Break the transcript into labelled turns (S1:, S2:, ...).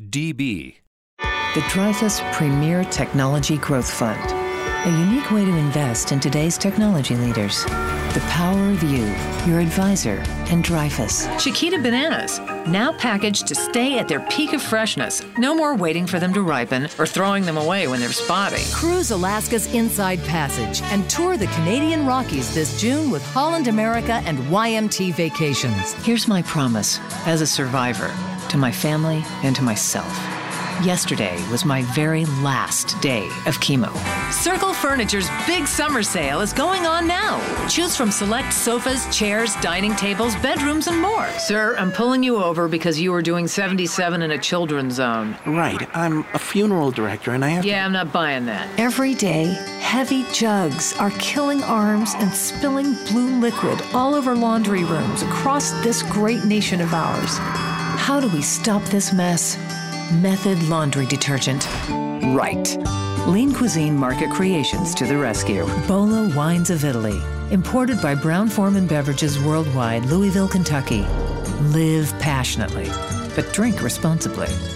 S1: DB.
S2: The Dreyfus Premier Technology Growth Fund. A unique way to invest in today's technology leaders. The power of you, your advisor, and Dreyfus.
S3: Chiquita bananas, now packaged to stay at their peak of freshness. No more waiting for them to ripen or throwing them away when they're spotty.
S4: Cruise Alaska's Inside Passage and tour the Canadian Rockies this June with Holland America and YMT Vacations.
S2: Here's my promise, as a survivor, to my family and to myself. Yesterday was my very last day of chemo.
S3: Circle Furniture's big summer sale is going on now. Choose from select sofas, chairs, dining tables, bedrooms, and more. Sir, I'm pulling you over because you were doing 77 in a children's zone.
S5: Right. I'm a funeral director and I have
S3: Yeah, I'm not buying that.
S6: Every day, heavy jugs are killing arms and spilling blue liquid all over laundry rooms across this great nation of ours.
S2: How do we stop this mess? Method Laundry Detergent. Right. Lean Cuisine Market Creations to the rescue. Bolo Wines of Italy. Imported by Brown-Forman Beverages Worldwide, Louisville, Kentucky. Live passionately, but drink responsibly.